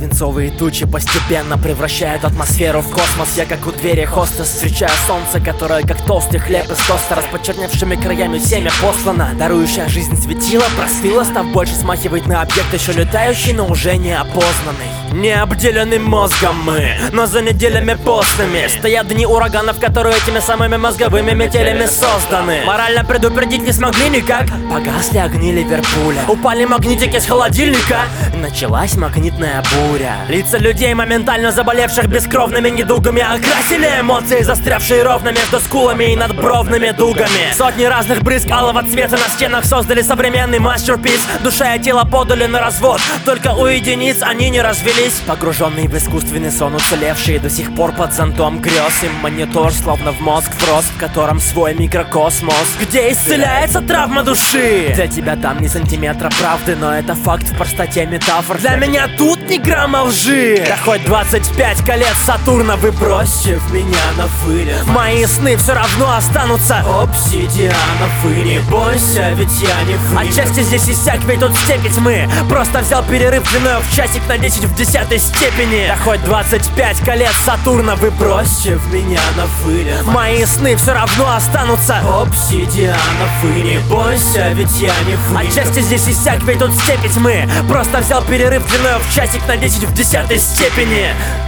Свинцовые тучи постепенно превращают атмосферу в космос. Я как у двери хостес встречаю солнце, которое как толстый хлеб из тоста, почерневшими краями семя послано. Дарующая жизнь светила, простыла, став больше смахивать на объект еще летающий, но уже не опознанный. Не обделенный мозгом мы, но за неделями постными стоят дни ураганов, которые этими самыми мозговыми метелями созданы. Морально предупредить не смогли никак. Погасли огни Ливерпуля, упали магнитики с холодильника, началась магнитная буря. Лица людей, моментально заболевших бескровными недугами, окрасили эмоции, застрявшие ровно между скулами и надбровными дугами. Сотни разных брызг алого цвета на стенах создали современный мастерпис. Душа и тело подали на развод, только у единиц они не развелись. Погруженные в искусственный сон, уцелевшие до сих пор под зонтом грез. Им монитор словно в мозг врос, в котором свой микрокосмос, где исцеляется травма души. Для тебя там ни сантиметра правды, но это факт в простоте метафор. Для меня тут ни грамма лжи. Да хоть 25 колец Сатурна вы бросьте в меня на вылет, мои сны все равно останутся обсидианов. И не бойся, ведь я не вылет. Отчасти здесь иссяк, ведь тут степи тьмы. Просто взял перерыв длиной в часик на 10 в 10 степени. Да хоть 25 колец Сатурна вы бросьте в меня на вылет, мои сны все равно останутся обсидианов. И не бойся, ведь я не вылет. Отчасти здесь иссяк, ведь тут степи тьмы. Просто взял перерыв длиной в часик на 10 в 10 степени.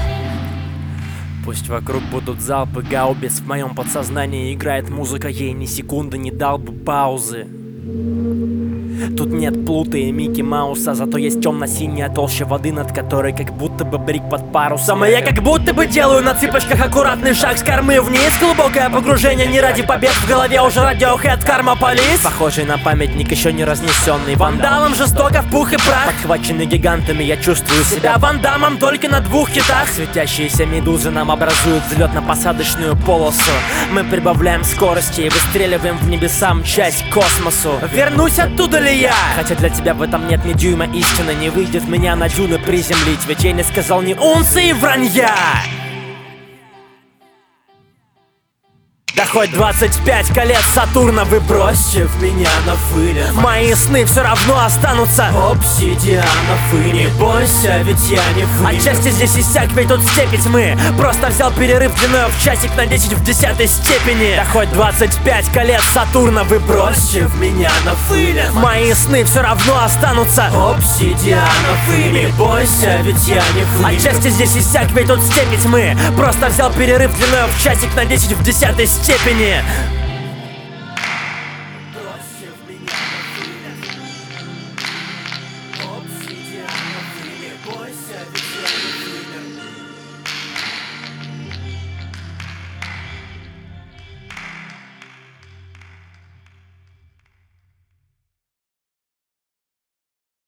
Пусть вокруг будут залпы гаубиц, в моем подсознании играет музыка, ей ни секунды не дал бы паузы. Тут нет Плута и Микки Мауса, зато есть темно-синяя толща воды, над которой как будто бы брик под парусом. И я как будто бы делаю на цыпочках аккуратный шаг с кормы вниз. Глубокое погружение не ради побед, в голове уже Radiohead, Karma Police. Похожий на памятник, еще не разнесенный вандалом, жестоко в пух и прах. Подхваченный гигантами, я чувствую себя Ван Даммом только на 2 хитах. Светящиеся медузы нам образуют взлетно-посадочную полосу. Мы прибавляем скорости и выстреливаем в небеса, мчась к космосу. Вернусь оттуда ли я? Хотя для тебя в этом нет ни дюйма истины. Не выйдет меня на дюны приземлить, ведь я не сказал ни унции вранья. Да хоть 25 колец Сатурна вы бросьте в меня на вылет, мои сны все равно останутся обсидианов. И не бойся, ведь я не вылет. Отчасти здесь иссяк, ведь тут степи тьмы. Просто взял перерыв длиной в часик на 10 в 10 степени. Да хоть 25 колец Сатурна вы бросьте в меня на вылет, мои сны все равно останутся обсидианов. И не бойся, ведь я не вылет. Отчасти здесь иссяк, ведь тут степи тьмы. Просто взял перерыв длиной в часик на 10 в 10 степени.